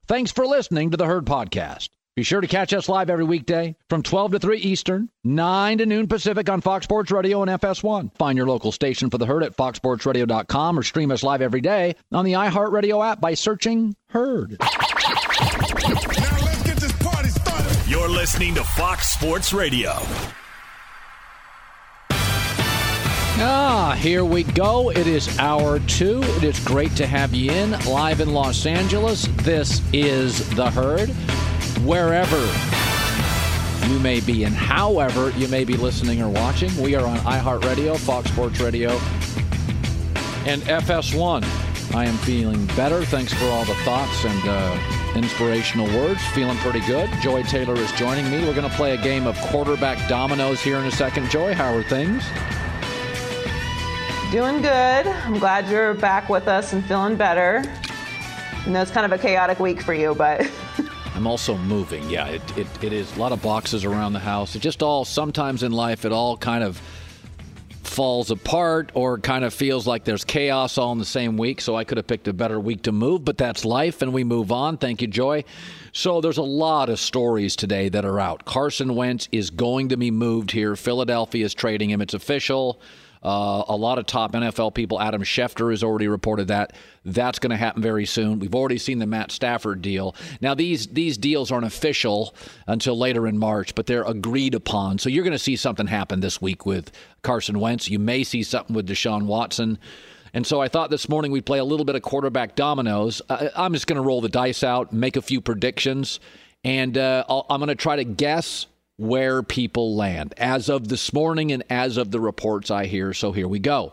Thanks for listening to the Herd Podcast. Be sure to catch us live every weekday from 12 to 3 Eastern, 9 to noon Pacific on Fox Sports Radio and FS1. Find your local station for the Herd at foxsportsradio.com or stream us live every day on the iHeartRadio app by searching Herd. Now let's get this party started. You're listening to Fox Sports Radio. Here we go. It is hour 2. It is great to have you in live in Los Angeles. This is the Herd. Wherever you may be and however you may be listening or watching, we are on iHeartRadio, Fox Sports Radio, and FS1. I am feeling better. Thanks for all the thoughts and inspirational words. Feeling pretty good. Joy Taylor is joining me. We're going to play a game of quarterback dominoes here in a second. Joy, how are things? Doing good. I'm glad you're back with us and feeling better. I know it's kind of a chaotic week for you, but... I'm also moving. Yeah, it is a lot of boxes around the house. It just all, sometimes in life, it all kind of falls apart or kind of feels like there's chaos all in the same week. So I could have picked a better week to move, but that's life and we move on. Thank you, Joy. So there's a lot of stories today that are out. Carson Wentz is going to be moved here. Philadelphia is trading him. It's official. A lot of top NFL people, Adam Schefter has already reported that. That's going to happen very soon. We've already seen the Matt Stafford deal. Now, these deals aren't official until later in March, but they're agreed upon. So you're going to see something happen this week with Carson Wentz. You may see something with Deshaun Watson. And so I thought this morning we'd play a little bit of quarterback dominoes. I'm just going to roll the dice out, make a few predictions, and I'm going to try to guess where people land as of this morning and as of the reports I hear. So here we go.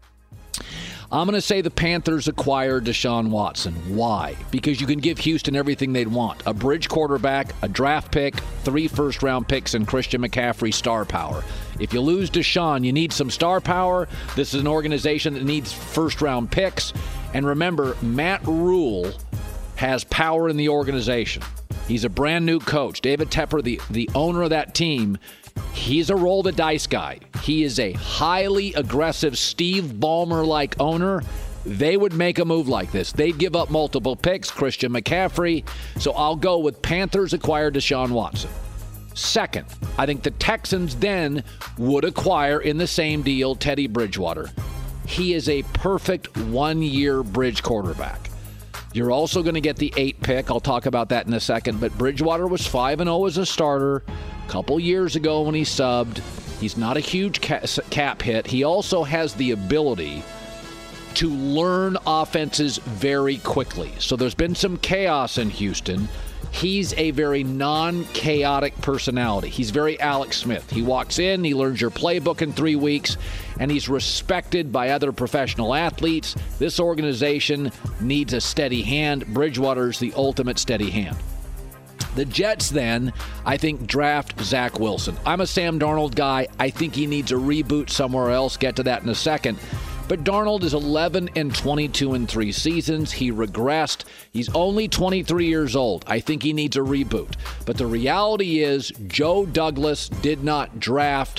I'm going to say the Panthers acquired Deshaun Watson. Why? Because you can give Houston everything they'd want. A bridge quarterback, a draft pick, 3 first-round picks, and Christian McCaffrey star power. If you lose Deshaun, you need some star power. This is an organization that needs first-round picks. And remember, Matt Rule has power in the organization. He's a brand-new coach. David Tepper, the owner of that team, he's a roll-the-dice guy. He is a highly aggressive Steve Ballmer-like owner. They would make a move like this. They'd give up multiple picks, Christian McCaffrey. So I'll go with Panthers acquire Deshaun Watson. Second, I think the Texans then would acquire in the same deal Teddy Bridgewater. He is a perfect one-year bridge quarterback. You're also going to get the 8th pick. I'll talk about that in a second. But Bridgewater was 5-0 as a starter a couple years ago when he subbed. He's not a huge cap hit. He also has the ability to learn offenses very quickly. So there's been some chaos in Houston. He's a very non-chaotic personality. He's very Alex Smith. He walks in, he learns your playbook in 3 weeks, and he's respected by other professional athletes. This organization needs a steady hand. Bridgewater's the ultimate steady hand. The Jets, then, I think, draft Zach Wilson. I'm a Sam Darnold guy. I think he needs a reboot somewhere else. Get to that in a second. But Darnold is 11-22 in 3 seasons. He regressed. He's only 23 years old. I think he needs a reboot. But the reality is Joe Douglas did not draft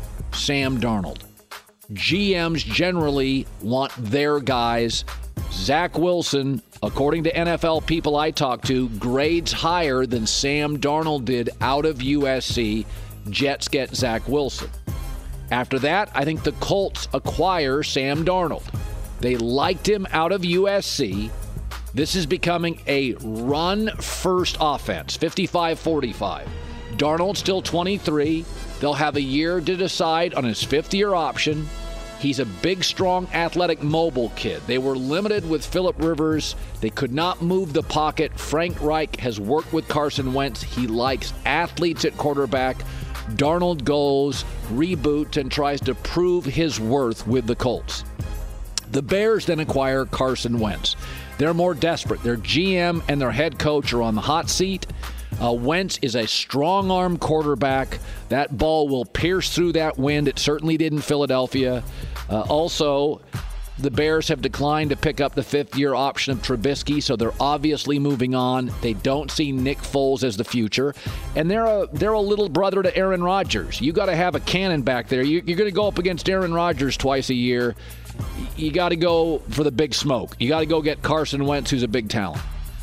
Sam Darnold. GMs generally want their guys. Zach Wilson, according to NFL people I talk to, grades higher than Sam Darnold did out of USC. Jets get Zach Wilson. After that, I think the Colts acquire Sam Darnold. They liked him out of USC. This is becoming a run-first offense, 55-45. Darnold's still 23. They'll have a year to decide on his 5th-year option. He's a big, strong, athletic, mobile kid. They were limited with Phillip Rivers. They could not move the pocket. Frank Reich has worked with Carson Wentz. He likes athletes at quarterback. Darnold goes, reboots, and tries to prove his worth with the Colts. The Bears then acquire Carson Wentz. They're more desperate. Their GM and their head coach are on the hot seat. Wentz is a strong-arm quarterback. That ball will pierce through that wind. It certainly did in Philadelphia. Also, the Bears have declined to pick up the 5th-year option of Trubisky, so they're obviously moving on. They don't see Nick Foles as the future. And they're a little brother to Aaron Rodgers. You got to have a cannon back there. You're going to go up against Aaron Rodgers twice a year. You got to go for the big smoke. You got to go get Carson Wentz, who's a big talent.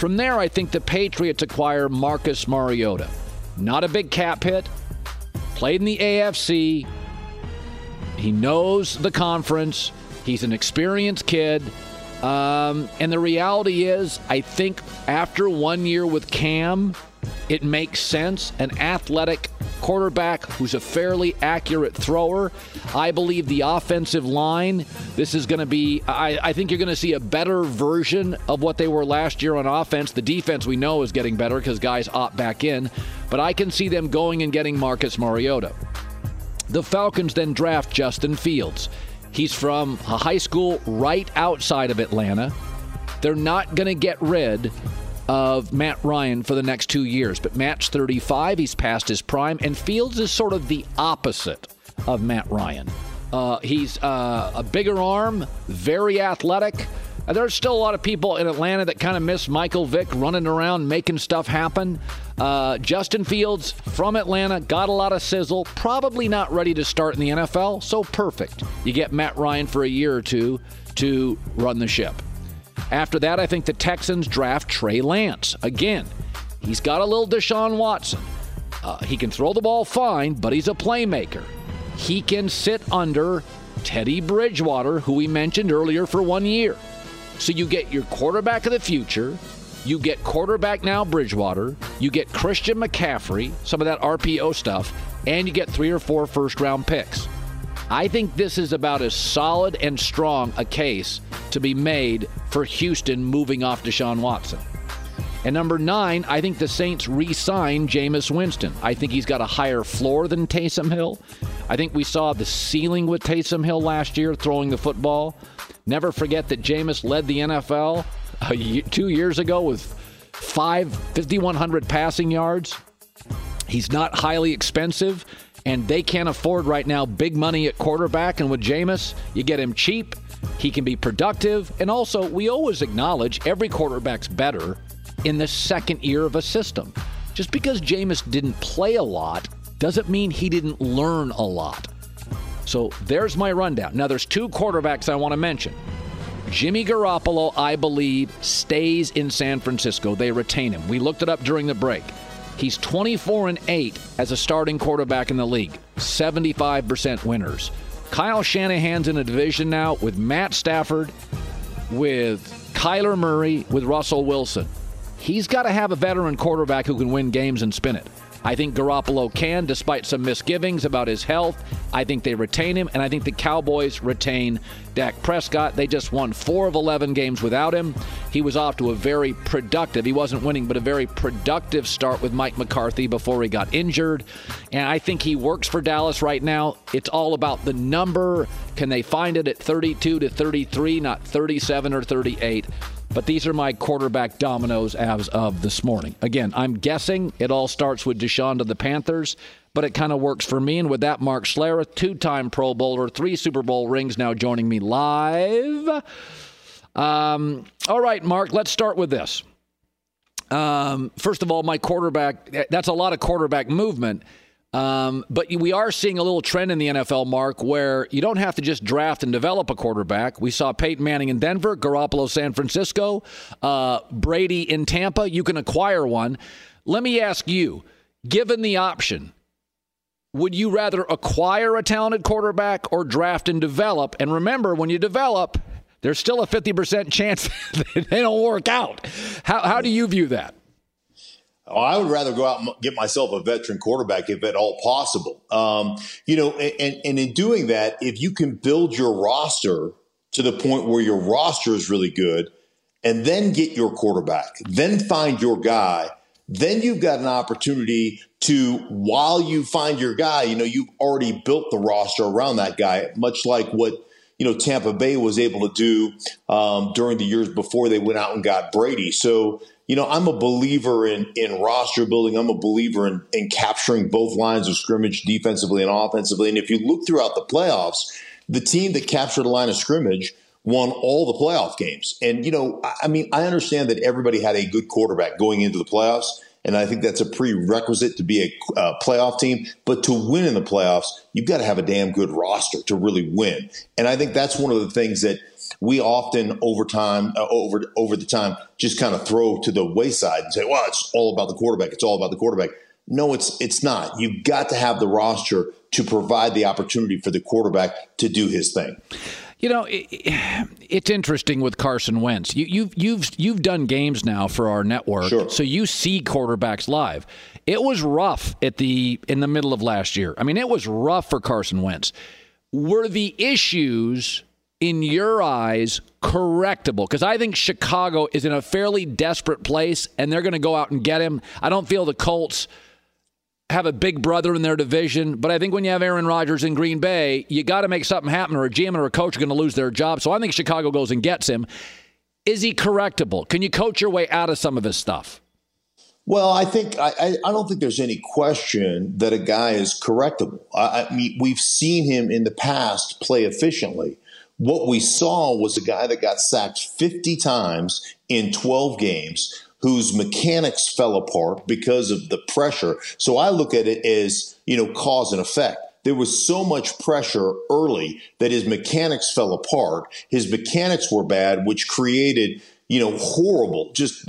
From there, I think the Patriots acquire Marcus Mariota. Not a big cap hit. Played in the AFC. He knows the conference. He's an experienced kid. And the reality is, I think after 1 year with Cam, it makes sense. An athletic quarterback who's a fairly accurate thrower. I believe the offensive line, this is going to be, I think you're going to see a better version of what they were last year on offense. The defense we know is getting better because guys opt back in. But I can see them going and getting Marcus Mariota. The Falcons then draft Justin Fields. He's from a high school right outside of Atlanta. They're not going to get rid of Matt Ryan for the next 2 years. But Matt's 35. He's past his prime. And Fields is sort of the opposite of Matt Ryan. He's a bigger arm, very athletic. There's still a lot of people in Atlanta that kind of miss Michael Vick running around making stuff happen. Justin Fields from Atlanta, got a lot of sizzle, probably not ready to start in the NFL, so perfect. You get Matt Ryan for a year or two to run the ship. After that, I think the Texans draft Trey Lance. Again, he's got a little Deshaun Watson. He can throw the ball fine, but he's a playmaker. He can sit under Teddy Bridgewater, who we mentioned earlier, for 1 year. So you get your quarterback of the future, you get quarterback now Bridgewater, you get Christian McCaffrey, some of that RPO stuff, and you get 3 or 4 first-round picks. I think this is about as solid and strong a case to be made for Houston moving off Deshaun Watson. And number 9, I think the Saints re-sign Jameis Winston. I think he's got a higher floor than Taysom Hill. I think we saw the ceiling with Taysom Hill last year throwing the football. Never forget that Jameis led the NFL 2 years ago with 5,100 passing yards. He's not highly expensive, and they can't afford right now big money at quarterback. And with Jameis, you get him cheap. He can be productive. And also, we always acknowledge every quarterback's better in the second year of a system. Just because Jameis didn't play a lot doesn't mean he didn't learn a lot. So there's my rundown. Now, there's 2 quarterbacks I want to mention. Jimmy Garoppolo, I believe, stays in San Francisco. They retain him. We looked it up during the break. He's 24-8 as a starting quarterback in the league. 75% winners. Kyle Shanahan's in a division now with Matt Stafford, with Kyler Murray, with Russell Wilson. He's got to have a veteran quarterback who can win games and spin it. I think Garoppolo can, despite some misgivings about his health. I think they retain him, and I think the Cowboys retain Dak Prescott. They just won 4 of 11 games without him. He was off to a very productive, he wasn't winning, but a very productive start with Mike McCarthy before he got injured. And I think he works for Dallas right now. It's all about the number. Can they find it at 32 to 33, not 37 or 38? But these are my quarterback dominoes as of this morning. Again, I'm guessing it all starts with Deshaun to the Panthers, but it kind of works for me. And with that, Mark Schlereth, 2-time Pro Bowler, 3 Super Bowl rings, now joining me live. All right, Mark, let's start with this. First of all, my quarterback, that's a lot of quarterback movement. But we are seeing a little trend in the NFL, Mark, where you don't have to just draft and develop a quarterback. We saw Peyton Manning in Denver, Garoppolo, San Francisco, Brady in Tampa. You can acquire one. Let me ask you, given the option, would you rather acquire a talented quarterback or draft and develop? And remember, when you develop, there's still a 50% chance that they don't work out. How do you view that? Oh, I would rather go out and get myself a veteran quarterback if at all possible. And in doing that, if you can build your roster to the point where your roster is really good and then get your quarterback, then find your guy, then you've got an opportunity to, while you find your guy, you've already built the roster around that guy, much like what, Tampa Bay was able to do during the years before they went out and got Brady. So, I'm a believer in roster building. I'm a believer in capturing both lines of scrimmage defensively and offensively. And if you look throughout the playoffs, the team that captured a line of scrimmage won all the playoff games. And, I understand that everybody had a good quarterback going into the playoffs, and I think that's a prerequisite to be a playoff team. But to win in the playoffs, you've got to have a damn good roster to really win. And I think that's one of the things that we often over the time just kind of throw to the wayside and say, well, it's all about the quarterback. It's all about the quarterback. No, it's not. You've got to have the roster to provide the opportunity for the quarterback to do his thing. You know, it's interesting with Carson Wentz. You've done games now for our network, sure. So you see quarterbacks live. It was rough in the middle of last year. I mean, it was rough for Carson Wentz. Were the issues, in your eyes, correctable? Because I think Chicago is in a fairly desperate place, and they're going to go out and get him. I don't feel the Colts have a big brother in their division, but I think when you have Aaron Rodgers in Green Bay, you got to make something happen, or a GM or a coach are going to lose their job. So I think Chicago goes and gets him. Is he correctable? Can you coach your way out of some of his stuff? Well, I don't think there's any question that a guy is correctable. I mean, we've seen him in the past play efficiently. What we saw was a guy that got sacked 50 times in 12 games, whose mechanics fell apart because of the pressure. So I look at it as, cause and effect. There was so much pressure early that his mechanics fell apart. His mechanics were bad, which created, horrible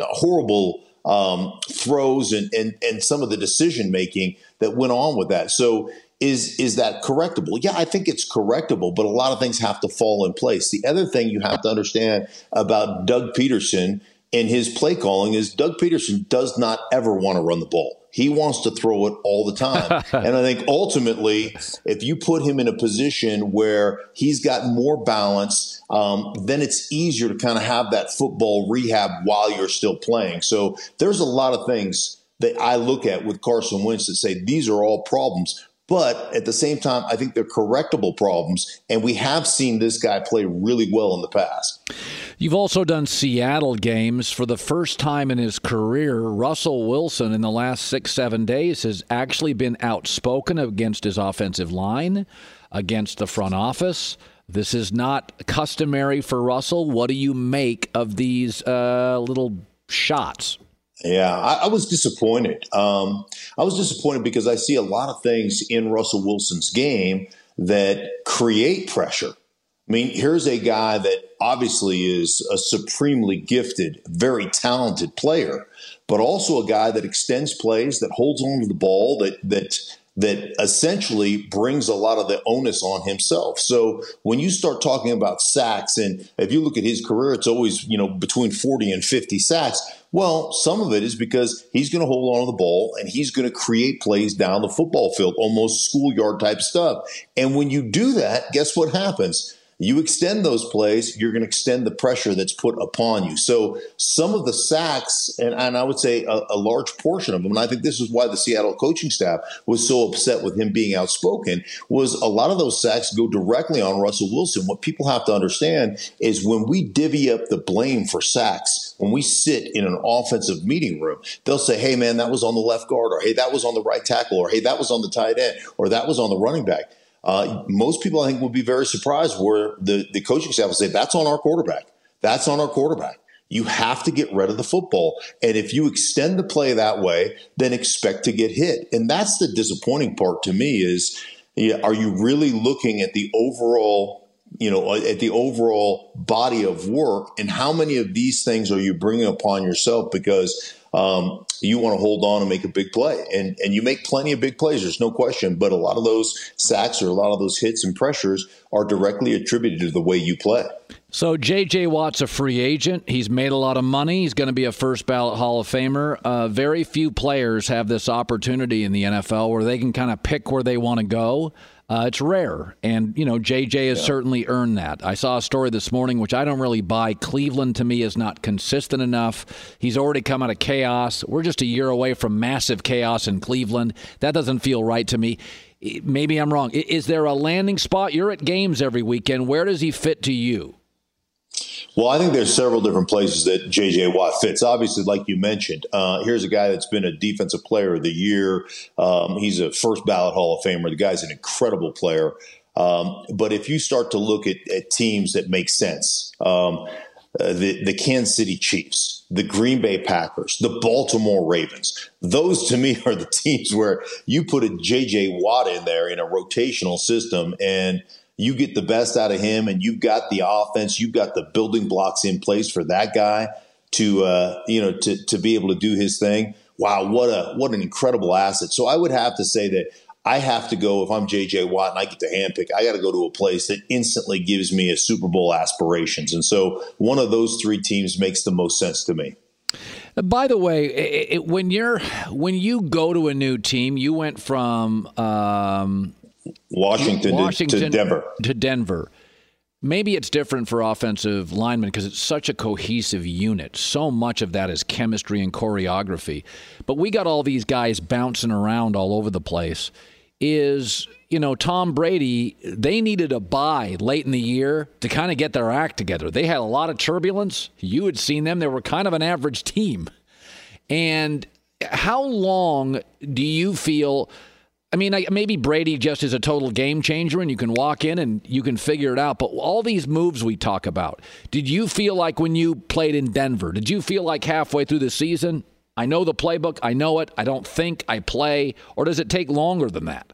throws and some of the decision making that went on with that. So is that correctable? Yeah, I think it's correctable, but a lot of things have to fall in place. The other thing you have to understand about Doug Peterson and his play calling is Doug Peterson does not ever want to run the ball. He wants to throw it all the time. And I think ultimately, if you put him in a position where he's got more balance, then it's easier to kind of have that football rehab while you're still playing. So there's a lot of things that I look at with Carson Wentz that say these are all problems. But at the same time, I think they're correctable problems, and we have seen this guy play really well in the past. You've also done Seattle games. For the first time in his career, Russell Wilson in the last 6-7 days has actually been outspoken against his offensive line, against the front office. This is not customary for Russell. What do you make of these little shots? Yeah, I was disappointed. I was disappointed because I see a lot of things in Russell Wilson's game that create pressure. I mean, here's a guy that obviously is a supremely gifted, very talented player, but also a guy that extends plays, that holds on to the ball, that essentially brings a lot of the onus on himself. So when you start talking about sacks, and if you look at his career, it's always, between 40 and 50 sacks. Well, some of it is because he's going to hold on to the ball and he's going to create plays down the football field, almost schoolyard type stuff. And when you do that, guess what happens? You extend those plays, you're going to extend the pressure that's put upon you. So some of the sacks, and I would say a large portion of them, and I think this is why the Seattle coaching staff was so upset with him being outspoken, was a lot of those sacks go directly on Russell Wilson. What people have to understand is when we divvy up the blame for sacks, when we sit in an offensive meeting room, they'll say, hey, man, that was on the left guard, or hey, that was on the right tackle, or hey, that was on the tight end, or that was on the running back. Most people, I think, would be very surprised where the coaching staff will say, that's on our quarterback. That's on our quarterback. You have to get rid of the football. And if you extend the play that way, then expect to get hit. And that's the disappointing part to me is, are you really looking at the overall, body of work, and how many of these things are you bringing upon yourself because you want to hold on and make a big play. And you make plenty of big plays, there's no question. But a lot of those sacks or a lot of those hits and pressures are directly attributed to the way you play. So J.J. Watt's a free agent. He's made a lot of money. He's going to be a first-ballot Hall of Famer. Very few players have this opportunity in the NFL where they can kind of pick where they want to go. It's rare. And, J.J. has certainly earned that. I saw a story this morning, which I don't really buy. Cleveland, to me, is not consistent enough. He's already come out of chaos. We're just a year away from massive chaos in Cleveland. That doesn't feel right to me. Maybe I'm wrong. Is there a landing spot? You're at games every weekend. Where does he fit to you? Well, I think there's several different places that J.J. Watt fits. Obviously, like you mentioned, here's a guy that's been a Defensive Player of the Year. He's a first-ballot Hall of Famer. The guy's an incredible player. But if you start to look at teams that make sense, the Kansas City Chiefs, the Green Bay Packers, the Baltimore Ravens, those to me are the teams where you put a J.J. Watt in there in a rotational system, and you get the best out of him, and you've got the offense, you've got the building blocks in place for that guy to be able to do his thing. Wow, what an incredible asset. So I would have to say that I have to go, if I'm J.J. Watt and I get to handpick, I got to go to a place that instantly gives me a Super Bowl aspirations. And so one of those three teams makes the most sense to me. By the way, when you go to a new team, you went from Washington to Denver. To Denver. Maybe it's different for offensive linemen because it's such a cohesive unit. So much of that is chemistry and choreography. But we got all these guys bouncing around all over the place. Tom Brady, they needed a bye late in the year to kind of get their act together. They had a lot of turbulence. You had seen them. They were kind of an average team. And how long do you feel – I mean, maybe Brady just is a total game changer and you can walk in and you can figure it out. But all these moves we talk about, did you feel like when you played in Denver, did you feel like halfway through the season, I know the playbook, I know it, I don't think I play, or does it take longer than that?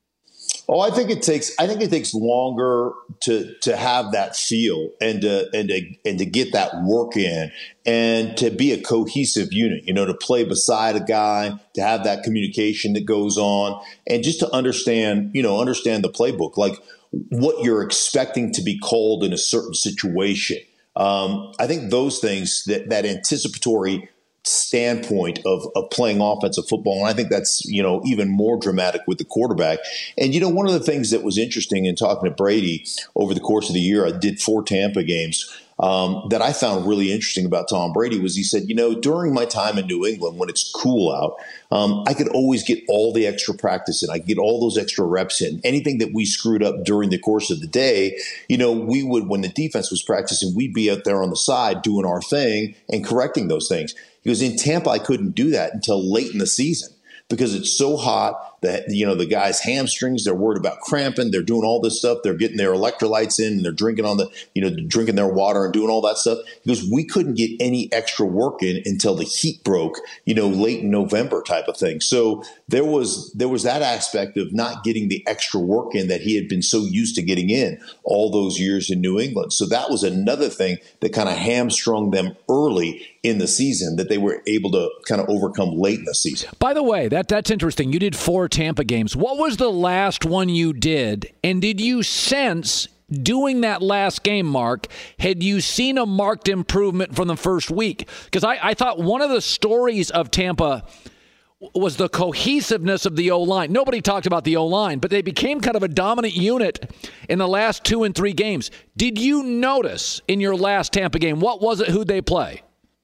Oh, I think it takes longer to have that feel and to get that work in and to be a cohesive unit, to play beside a guy, to have that communication that goes on, and just to understand the playbook, like what you're expecting to be called in a certain situation. I think those things, that anticipatory standpoint of playing offensive football. And I think that's, even more dramatic with the quarterback. And, one of the things that was interesting in talking to Brady over the course of the year, I did 4 Tampa games, that I found really interesting about Tom Brady was he said, during my time in New England, when it's cool out, I could always get all the extra practice in. I could get all those extra reps in. Anything that we screwed up during the course of the day, we would, when the defense was practicing, we'd be out there on the side doing our thing and correcting those things. He goes, in Tampa, I couldn't do that until late in the season because it's so hot that, the guys' hamstrings, they're worried about cramping. They're doing all this stuff. They're getting their electrolytes in and they're drinking drinking their water and doing all that stuff. He goes, we couldn't get any extra work in until the heat broke, late in November type of thing. So there was that aspect of not getting the extra work in that he had been so used to getting in all those years in New England. So that was another thing that kind of hamstrung them early in the season that they were able to kind of overcome late in the season. By the way, that's interesting. You did 4 Tampa games. What was the last one you did? And did you sense doing that last game, Mark, had you seen a marked improvement from the first week? Because I thought one of the stories of Tampa was the cohesiveness of the O-line. Nobody talked about the O-line, but they became kind of a dominant unit in the last 2 and 3 games. Did you notice in your last Tampa game, what was it, who'd they play?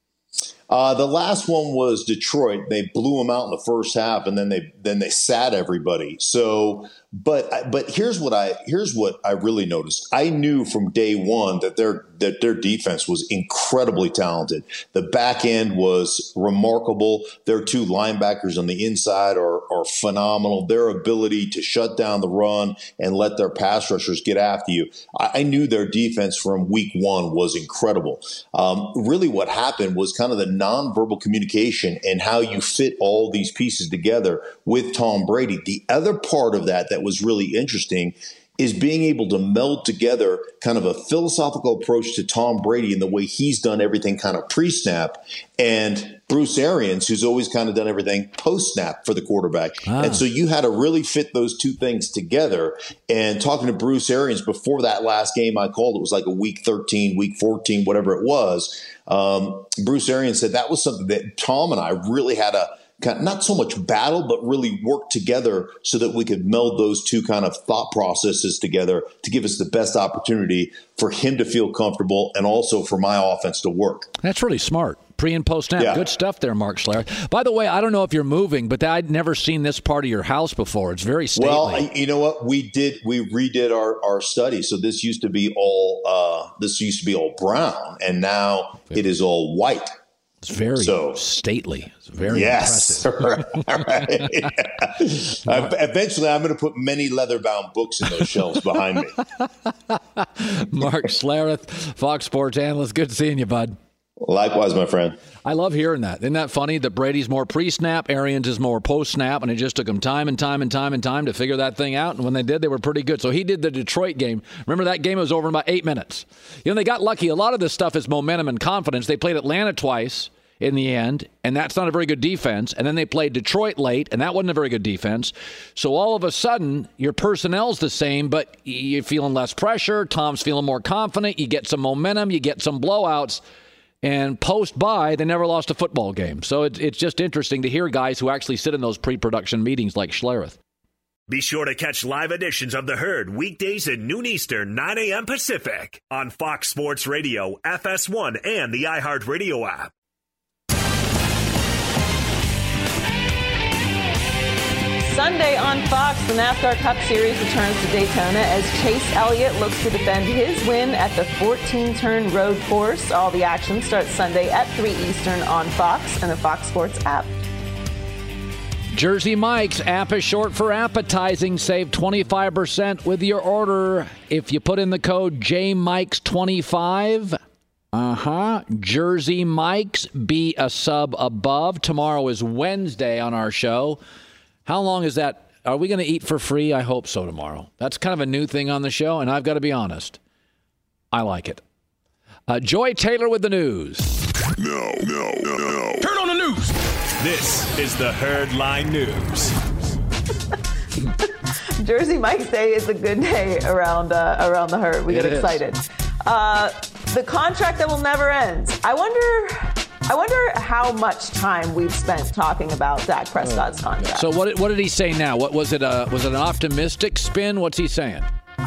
The last one was Detroit. They blew them out in the first half, and then they sat everybody. So, but here's what I really noticed. I knew from day one that their defense was incredibly talented. The back end was remarkable. Their 2 linebackers on the inside are phenomenal. Their ability to shut down the run and let their pass rushers get after you. I knew their defense from week 1 was incredible. Really, what happened was kind of the nonverbal communication and how you fit all these pieces together with Tom Brady. The other part of that was really interesting is being able to meld together kind of a philosophical approach to Tom Brady and the way he's done everything kind of pre-snap, and Bruce Arians, who's always kind of done everything post-snap for the quarterback. And so you had to really fit those 2 things together. And talking to Bruce Arians before that last game I called, it was like a week 13, week 14, whatever it was. Bruce Arians said that was something that Tom and I really had a not so much battle, but really work together so that we could meld those 2 kind of thought processes together to give us the best opportunity for him to feel comfortable and also for my offense to work. That's really smart. Pre and post snap. Yeah. Good stuff there, Mark Schlereth. By the way, I don't know if you're moving, but I'd never seen this part of your house before. It's very stately. Well, you know what? We redid our study. So this used to be all brown, and now it is all white. It's very stately. It's very impressive. Right. Yeah. Eventually, I'm going to put many leather-bound books in those shelves behind me. Mark Schlereth, Fox Sports analyst. Good seeing you, bud. Likewise, my friend. I love hearing that. Isn't that funny that Brady's more pre-snap, Arians is more post-snap, and it just took him time to figure that thing out. And when they did, they were pretty good. So he did the Detroit game. Remember that game was over in about 8 minutes. They got lucky. A lot of this stuff is momentum and confidence. They played Atlanta twice in the end, and that's not a very good defense. And then they played Detroit late, and that wasn't a very good defense. So all of a sudden, your personnel's the same, but you're feeling less pressure. Tom's feeling more confident. You get some momentum. You get some blowouts. And post-bye, they never lost a football game. So it's just interesting to hear guys who actually sit in those pre-production meetings like Schlereth. Be sure to catch live editions of The Herd weekdays at noon Eastern, 9 a.m. Pacific on Fox Sports Radio, FS1, and the iHeartRadio app. Sunday on Fox, the NASCAR Cup Series returns to Daytona as Chase Elliott looks to defend his win at the 14-turn road course. All the action starts Sunday at 3 Eastern on Fox and the Fox Sports app. Jersey Mike's app is short for appetizing. Save 25% with your order if you put in the code JMikes25. Jersey Mike's, be a sub above. Tomorrow is Wednesday on our show. How long is that? Are we going to eat for free? I hope so tomorrow. That's kind of a new thing on the show, and I've got to be honest. I like it. Joy Taylor with the news. No. Turn on the news. This is the Herd Line News. Jersey Mike's Day is a good day around the Herd. We get excited. The contract that will never end. I wonder how much time we've spent talking about Dak Prescott's contract. So what did he say now? What was it? Was it an optimistic spin? What's he saying?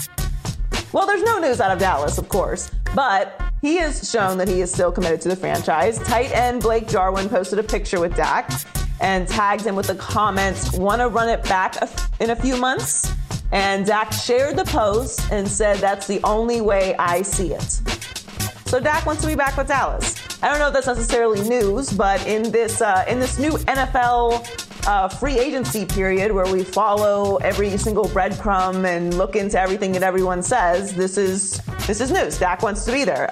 Well, there's no news out of Dallas, of course, but he has shown that he is still committed to the franchise. Tight end Blake Jarwin posted a picture with Dak and tagged him with the comments, "Want to run it back in a few months?" And Dak shared the post and said, "That's the only way I see it." So Dak wants to be back with Dallas. I don't know if that's necessarily news, but in this new NFL free agency period where we follow every single breadcrumb and look into everything that everyone says, this is news. Dak wants to be there.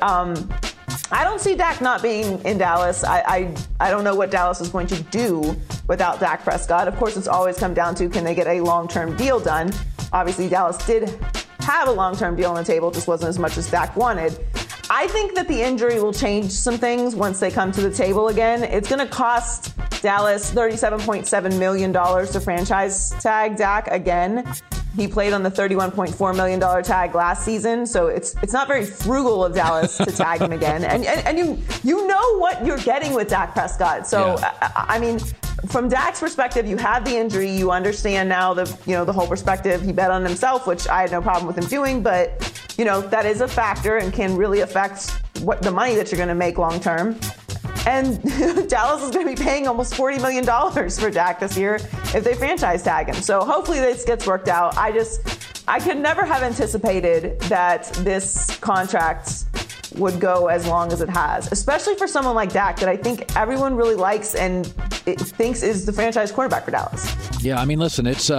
I don't see Dak not being in Dallas. I don't know what Dallas is going to do without Dak Prescott. Of course, it's always come down to, can they get a long-term deal done? Obviously, Dallas did have a long-term deal on the table, just wasn't as much as Dak wanted. I think that the injury will change some things once they come to the table again. It's going to cost Dallas $37.7 million to franchise tag Dak again. He played on the $31.4 million tag last season, so it's not very1frugal of Dallas to tag him again. And you know what you're getting with Dak Prescott. So, yeah. I mean, from Dak's perspective, you have the injury. You understand now the whole perspective. He bet on himself, which I had no problem with him doing, but that is a factor and can really affect what the money that you're going to make long term. And Dallas is going to be paying almost $40 million for Dak this year if they franchise tag him. So hopefully this gets worked out. I could never have anticipated that this contract would go as long as it has, especially for someone like Dak that I think everyone really likes and thinks is the franchise quarterback for Dallas. Yeah, I mean, listen, it's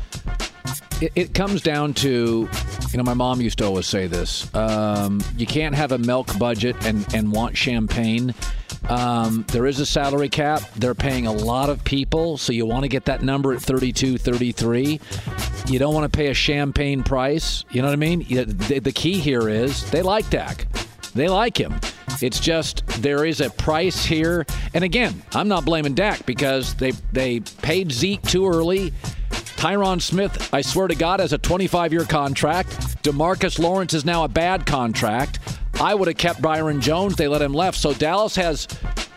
it comes down to, my mom used to always say this. You can't have a milk budget and want champagne. There is a salary cap. They're paying a lot of people, so you want to get that number at 32, 33. You don't want to pay a champagne price. You know what I mean? The key here is they like Dak. They like him. It's just there is a price here. And again, I'm not blaming Dak because they paid Zeke too early. Tyron Smith, I swear to God, has a 25-year contract. DeMarcus Lawrence is now a bad contract. I would have kept Byron Jones. They let him left. So Dallas has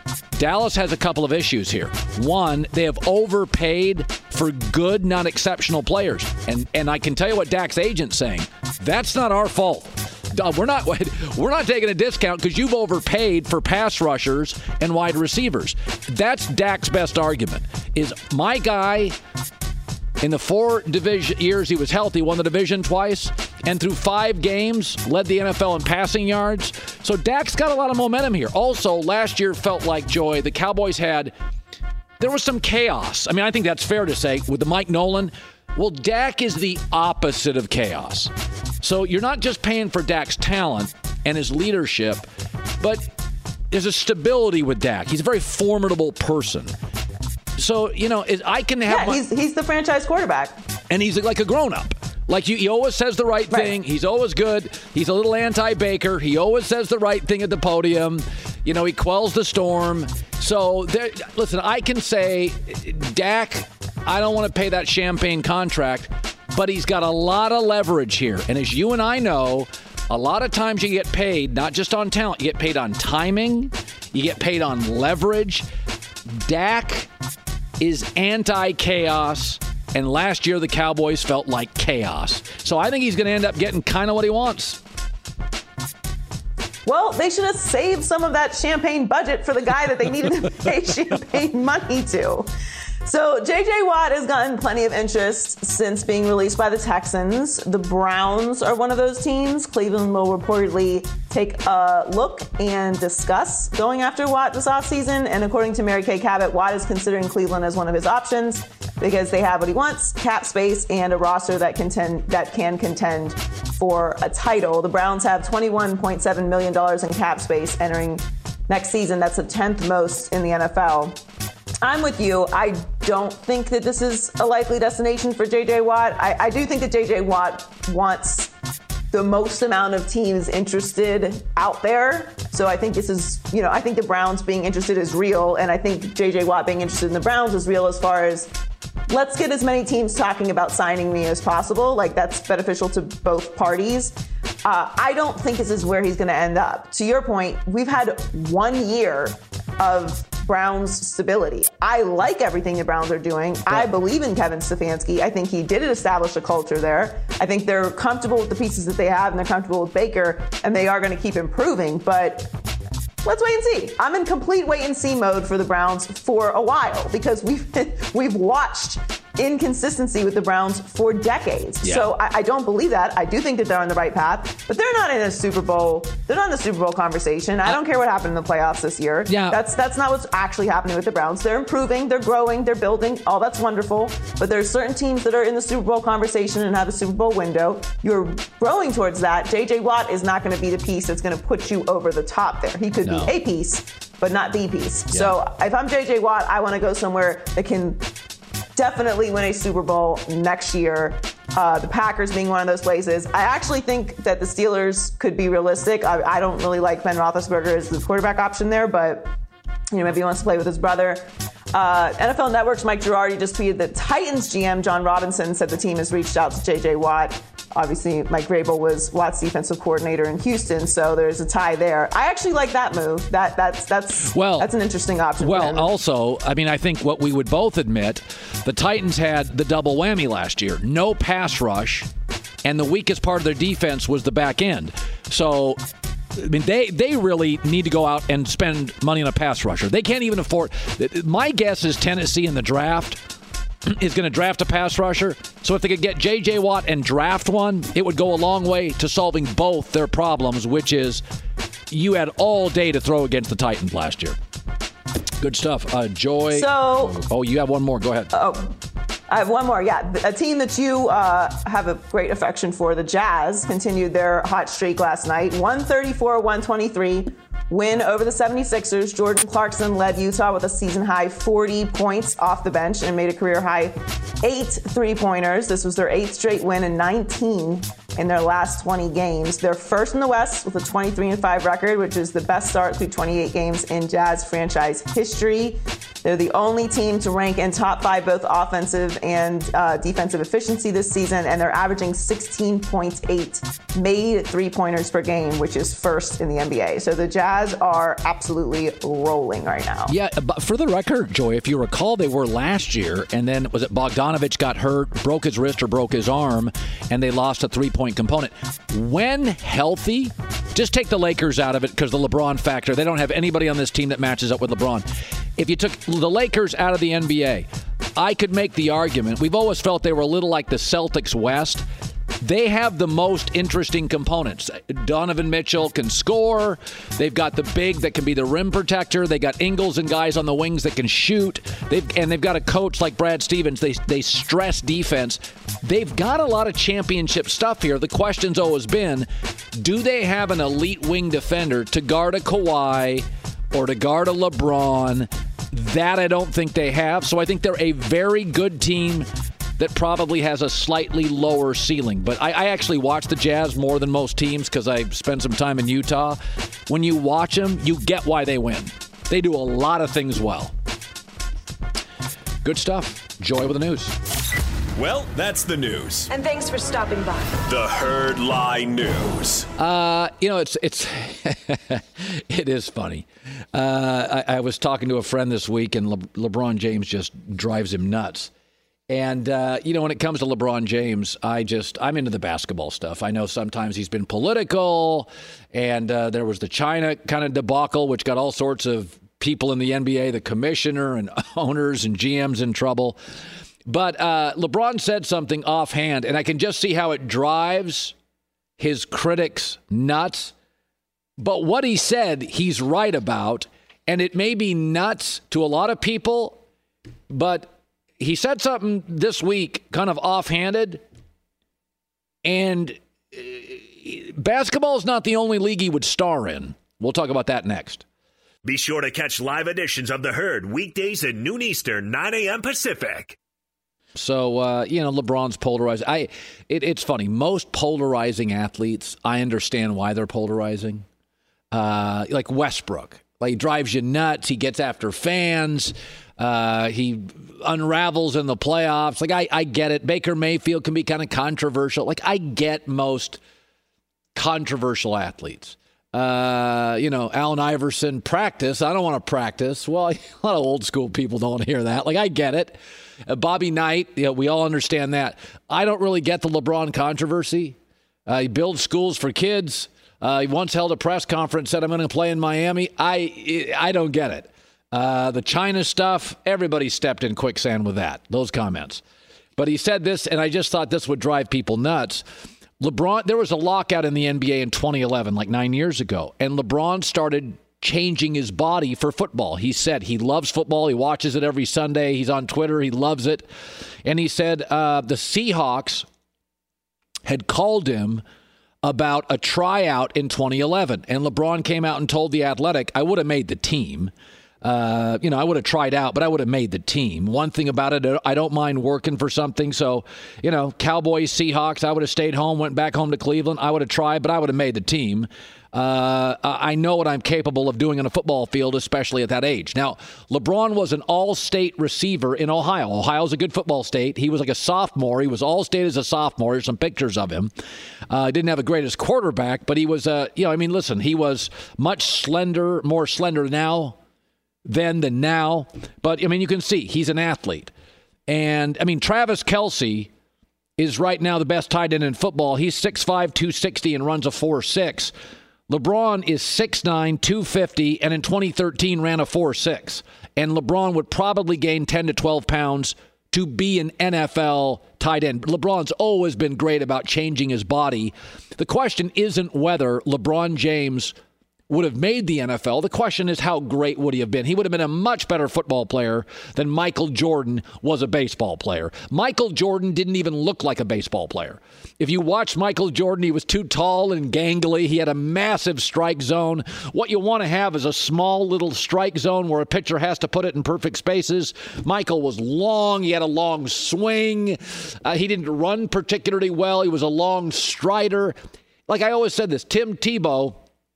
a couple of issues here. One, they have overpaid for good, not exceptional players. And I can tell you what Dak's agent's saying. That's not our fault. We're not taking a discount because you've overpaid for pass rushers and wide receivers. That's Dak's best argument. Is my guy, in the 4 division years he was healthy, won the division twice, and through 5 games led the NFL in passing yards. So Dak's got a lot of momentum here. Also, last year felt like, Joy, the Cowboys there was some chaos. I mean, I think that's fair to say with the Mike Nolan. Well, Dak is the opposite of chaos. So you're not just paying for Dak's talent and his leadership, but there's a stability with Dak. He's a very formidable person. So, I can have... Yeah, he's the franchise quarterback. And he's like a grown-up. Like, he always says the right thing. He's always good. He's a little anti-Baker. He always says the right thing at the podium. He quells the storm. So, listen, I can say, Dak, I don't want to pay that champagne contract, but he's got a lot of leverage here. And as you and I know, a lot of times you get paid, not just on talent, you get paid on timing, you get paid on leverage. Dak is anti-chaos, and last year the Cowboys felt like chaos. So I think he's going to end up getting kind of what he wants. Well, they should have saved some of that champagne budget for the guy that they needed to pay champagne money to. So J.J. Watt has gotten plenty of interest since being released by the Texans. The Browns are one of those teams. Cleveland will reportedly take a look and discuss going after Watt this offseason. And according to Mary Kay Cabot, Watt is considering Cleveland as one of his options because they have what he wants, cap space, and a roster that can contend for a title. The Browns have $21.7 million in cap space entering next season. That's the 10th most in the NFL. I'm with you. I don't think that this is a likely destination for J.J. Watt. I do think that J.J. Watt wants the most amount of teams interested out there. So I think this is, I think the Browns being interested is real. And I think J.J. Watt being interested in the Browns is real as far as let's get as many teams talking about signing me as possible. Like, that's beneficial to both parties. I don't think this is where he's going to end up. To your point, we've had 1 year of Browns stability. I like everything the Browns are doing. I believe in Kevin Stefanski. I think he did establish a culture there. I think they're comfortable with the pieces that they have, and they're comfortable with Baker, and they are going to keep improving. But let's wait and see. I'm in complete wait and see mode for the Browns for a while because we've watched inconsistency with the Browns for decades. Yeah. So I don't believe that. I do think that they're on the right path, but they're not in a Super Bowl. They're not in the Super Bowl conversation. I don't care what happened in the playoffs this year. Yeah. That's not what's actually happening with the Browns. They're improving, they're growing, they're building. All that's wonderful. But there's certain teams that are in the Super Bowl conversation and have a Super Bowl window. You're growing towards that. J.J. Watt is not going to be the piece that's going to put you over the top there. He could be a piece, but not the piece. Yeah. So if I'm J.J. Watt, I want to go somewhere that can definitely win a Super Bowl next year. The Packers being one of those places. I actually think that the Steelers could be realistic. I don't really like Ben Roethlisberger as the quarterback option there, but maybe he wants to play with his brother. NFL Network's Mike Girardi just tweeted that Titans GM John Robinson said the team has reached out to J.J. Watt. Obviously, Mike Vrabel was Watt's defensive coordinator in Houston, so there's a tie there. I actually like that move. That's an interesting option. Well, also, I think what we would both admit, the Titans had the double whammy last year. No pass rush, and the weakest part of their defense was the back end. So, they really need to go out and spend money on a pass rusher. They can't even afford. My guess is Tennessee in the draft is going to draft a pass rusher. So if they could get J.J. Watt and draft one, it would go a long way to solving both their problems, which is you had all day to throw against the Titans last year. Good stuff. Joy. So, you have one more. Go ahead. I have one more. Yeah, a team that you have a great affection for, the Jazz, continued their hot streak last night. 134-123 win over the 76ers. Jordan Clarkson led Utah with a season-high 40 points off the bench and made a career-high 8 3-pointers. This was their 8th straight win and 19 in their last 20 games. They're first in the West with a 23-5 record, which is the best start through 28 games in Jazz franchise history. They're the only team to rank in top 5 both offensive and defensive efficiency this season, and they're averaging 16.8 made 3-pointers per game, which is first in the NBA. So the Jazz are absolutely rolling right now. Yeah, but for the record, Joy, if you recall, they were last year, and then was it Bogdanovich got hurt, broke his wrist or broke his arm, and they lost a 3-point component. When healthy, just take the Lakers out of it because the LeBron factor. They don't have anybody on this team that matches up with LeBron. If you took the Lakers out of the NBA, I could make the argument. We've always felt they were a little like the Celtics West. They have the most interesting components. Donovan Mitchell can score. They've got the big that can be the rim protector. They got Ingles and guys on the wings that can shoot. They've got a coach like Brad Stevens. They stress defense. They've got a lot of championship stuff here. The question's always been, do they have an elite wing defender to guard a Kawhi or to guard a LeBron. That I don't think they have. So I think they're a very good team that probably has a slightly lower ceiling. But I actually watch the Jazz more than most teams because I spend some time in Utah. When you watch them, you get why they win. They do a lot of things well. Good stuff. Joy with the news. Well, that's the news. And thanks for stopping by. The Herd Lie News. It's it is funny. I was talking to a friend this week, and LeBron James just drives him nuts. And, when it comes to LeBron James, I'm into the basketball stuff. I know sometimes he's been political, and there was the China kind of debacle, which got all sorts of people in the NBA, the commissioner and owners and GMs in trouble. But LeBron said something offhand, and I can just see how it drives his critics nuts. But what he said, he's right about, and it may be nuts to a lot of people, but he said something this week kind of offhanded, and basketball is not the only league he would star in. We'll talk about that next. Be sure to catch live editions of The Herd weekdays at noon Eastern, 9 a.m. Pacific. So, LeBron's polarized. It's funny. Most polarizing athletes, I understand why they're polarizing. Like Westbrook. Like, he drives you nuts. He gets after fans. He unravels in the playoffs. Like, I get it. Baker Mayfield can be kind of controversial. Like, I get most controversial athletes. Allen Iverson, practice. I don't want to practice. Well, a lot of old school people don't want to hear that. Like, I get it. Bobby Knight, we all understand that. I don't really get the LeBron controversy. He builds schools for kids. He once held a press conference, said, I'm going to play in Miami. I don't get it. The China stuff, everybody stepped in quicksand with that, those comments. But he said this, and I just thought this would drive people nuts. LeBron, there was a lockout in the NBA in 2011, like 9 years ago, and LeBron started changing his body for football. He said he loves football. He watches it every Sunday. He's on Twitter. He loves it. And he said the Seahawks had called him about a tryout in 2011. And LeBron came out and told The Athletic, I would have made the team. I would have tried out, but I would have made the team. One thing about it, I don't mind working for something. So, Cowboys, Seahawks, I would have stayed home, went back home to Cleveland. I would have tried, but I would have made the team. I know what I'm capable of doing on a football field, especially at that age. Now, LeBron was an all-state receiver in Ohio. Ohio's a good football state. He was like a sophomore. He was all-state as a sophomore. Here's some pictures of him. Didn't have the greatest quarterback, but he was, listen, he was much more slender now than now. But, you can see he's an athlete. And, Travis Kelce is right now the best tight end in football. He's 6'5", 260, and runs a 4.6. LeBron is 6'9", 250, and in 2013 ran a 4.6. And LeBron would probably gain 10 to 12 pounds to be an NFL tight end. LeBron's always been great about changing his body. The question isn't whether LeBron James would have made the NFL. The question is, how great would he have been? He would have been a much better football player than Michael Jordan was a baseball player. Michael Jordan didn't even look like a baseball player. If you watch Michael Jordan, he was too tall and gangly. He had a massive strike zone. What you want to have is a small little strike zone where a pitcher has to put it in perfect spaces. Michael was long. He had a long swing. He didn't run particularly well. He was a long strider. Like I always said this, Tim Tebow,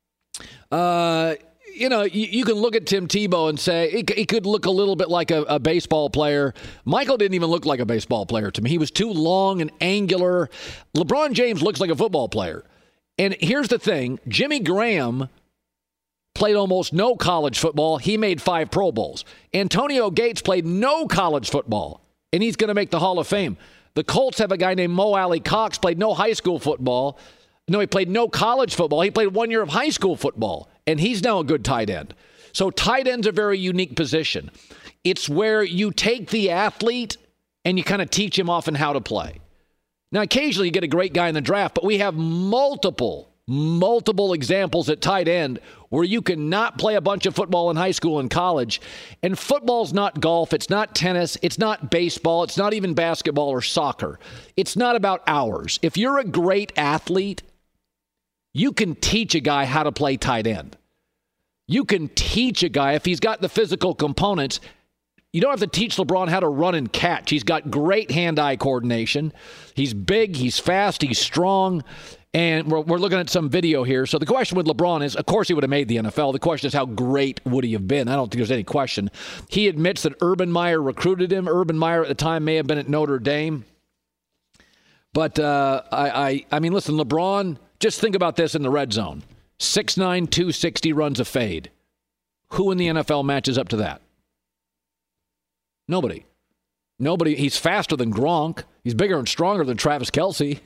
you can look at Tim Tebow and say he could look a little bit like a baseball player. Michael didn't even look like a baseball player to me. He was too long and angular. LeBron James looks like a football player. And here's the thing. Jimmy Graham played almost no college football. He made 5 Pro Bowls. Antonio Gates played no college football, and he's going to make the Hall of Fame. The Colts have a guy named Mo Alley Cox, played no high school football. No, he played no college football. He played 1 year of high school football, and he's now a good tight end. So tight end's a very unique position. It's where you take the athlete and you kind of teach him often how to play. Now, occasionally you get a great guy in the draft, but we have multiple examples at tight end where you can not play a bunch of football in high school and college. And football's not golf. It's not tennis. It's not baseball. It's not even basketball or soccer. It's not about hours. If you're a great athlete, you can teach a guy how to play tight end. You can teach a guy if he's got the physical components. You don't have to teach LeBron how to run and catch. He's got great hand-eye coordination. He's big, he's fast, he's strong. And we're looking at some video here. So the question with LeBron is, of course he would have made the NFL. The question is, how great would he have been? I don't think there's any question. He admits that Urban Meyer recruited him. Urban Meyer at the time may have been at Notre Dame. But, I mean, listen, LeBron, just think about this in the red zone. 6'9", 260 runs a fade. Who in the NFL matches up to that? Nobody. He's faster than Gronk. He's bigger and stronger than Travis Kelce.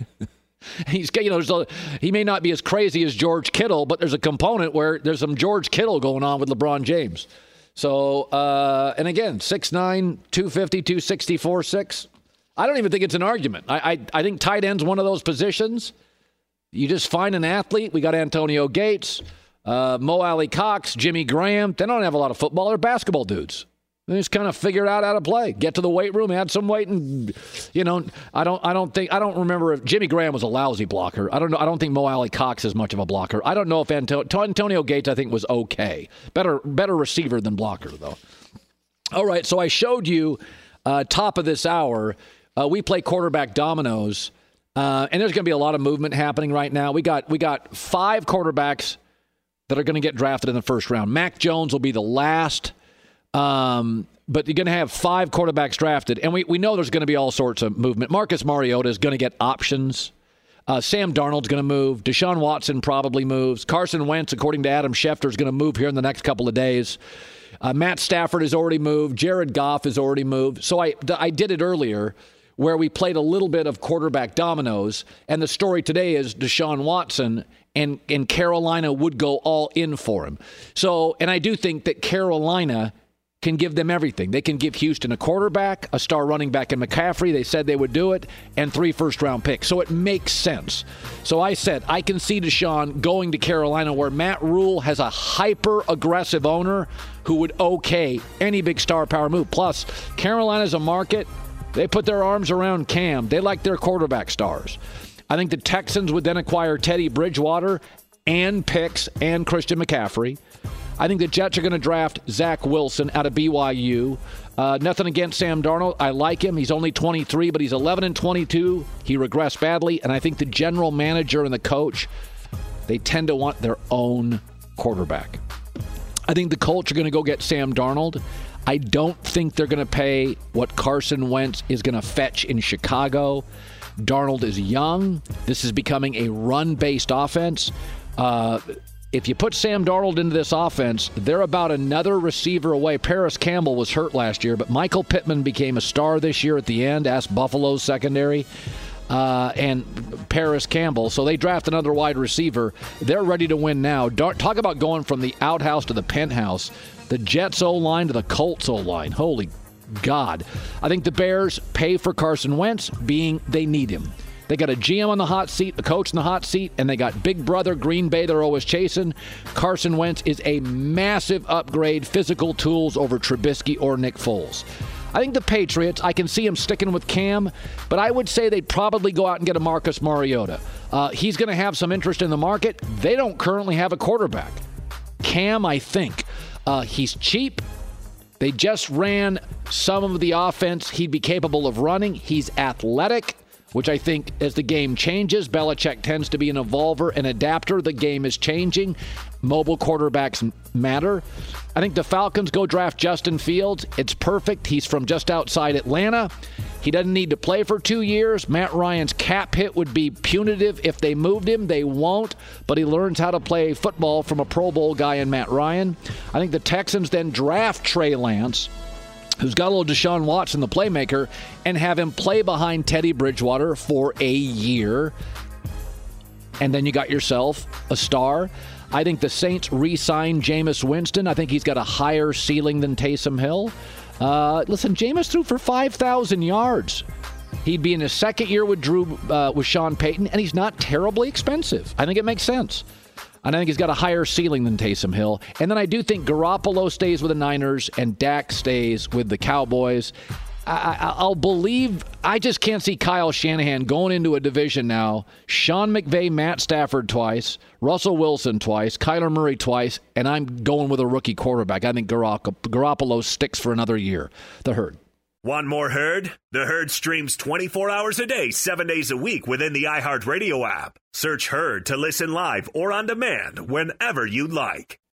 He may not be as crazy as George Kittle, but there's a component where there's some George Kittle going on with LeBron James. So, and again, 6'9", 250, 260, 4'6". I don't even think it's an argument. I think tight end's one of those positions. You just find an athlete. We got Antonio Gates, Mo Alley-Cox, Jimmy Graham. They don't have a lot of football. They're basketball dudes. They just kind of figure out how to play. Get to the weight room, add some weight, and I don't remember if Jimmy Graham was a lousy blocker. I don't think Mo Alley-Cox is much of a blocker. I don't know if Antonio Gates, I think, was okay. Better receiver than blocker, though. All right, so I showed you top of this hour. We play quarterback dominoes. And there's going to be a lot of movement happening right now. We got 5 quarterbacks that are going to get drafted in the first round. Mac Jones will be the last, but you're going to have 5 quarterbacks drafted. And we know there's going to be all sorts of movement. Marcus Mariota is going to get options. Sam Darnold's going to move. Deshaun Watson probably moves. Carson Wentz, according to Adam Schefter, is going to move here in the next couple of days. Matt Stafford has already moved. Jared Goff has already moved. So I did it earlier, where we played a little bit of quarterback dominoes, and the story today is Deshaun Watson and Carolina would go all in for him. So, and I do think that Carolina can give them everything. They can give Houston a quarterback, a star running back in McCaffrey. They said they would do it, and 3 first-round picks. So it makes sense. So I said I can see Deshaun going to Carolina, where Matt Rule has a hyper-aggressive owner who would okay any big star power move. Plus, Carolina's a market. They put their arms around Cam. They like their quarterback stars. I think the Texans would then acquire Teddy Bridgewater and picks and Christian McCaffrey. I think the Jets are going to draft Zach Wilson out of BYU. Nothing against Sam Darnold. I like him. He's only 23, but he's 11-22. He regressed badly. And I think the general manager and the coach, they tend to want their own quarterback. I think the Colts are going to go get Sam Darnold. I don't think they're going to pay what Carson Wentz is going to fetch in Chicago. Darnold is young. This is becoming a run-based offense. If you put Sam Darnold into this offense, they're about another receiver away. Paris Campbell was hurt last year, but Michael Pittman became a star this year at the end. Ask Buffalo's secondary. And Paris Campbell. So they draft another wide receiver. They're ready to win now. Talk about going from the outhouse to the penthouse. The Jets O-line to the Colts O-line. Holy God. I think the Bears pay for Carson Wentz, being they need him. They got a GM on the hot seat, a coach in the hot seat, and they got big brother Green Bay they're always chasing. Carson Wentz is a massive upgrade, physical tools over Trubisky or Nick Foles. I think the Patriots, I can see him sticking with Cam, but I would say they'd probably go out and get a Marcus Mariota. He's going to have some interest in the market. They don't currently have a quarterback. Cam, I think. He's cheap. They just ran some of the offense he'd be capable of running. He's athletic, which I think as the game changes, Belichick tends to be an evolver and adapter. The game is changing. Mobile quarterbacks matter. I think the Falcons go draft Justin Fields. It's perfect. He's from just outside Atlanta. He doesn't need to play for 2 years. Matt Ryan's cap hit would be punitive if they moved him. They won't, but he learns how to play football from a Pro Bowl guy in Matt Ryan. I think the Texans then draft Trey Lance, who's got a little Deshaun Watson, the playmaker, and have him play behind Teddy Bridgewater for a year. And then you got yourself a star. I think the Saints re-sign Jameis Winston. I think he's got a higher ceiling than Taysom Hill. Listen, Jameis threw for 5,000 yards. He'd be in his second year with Sean Payton, and he's not terribly expensive. I think it makes sense. And I think he's got a higher ceiling than Taysom Hill. And then I do think Garoppolo stays with the Niners and Dak stays with the Cowboys. I'll believe. I just can't see Kyle Shanahan going into a division now. Sean McVay, Matt Stafford twice, Russell Wilson twice, Kyler Murray twice, and I'm going with a rookie quarterback. I think Garoppolo sticks for another year. The Herd. Want more Herd? The Herd streams 24 hours a day, 7 days a week within the iHeartRadio app. Search Herd to listen live or on demand whenever you like.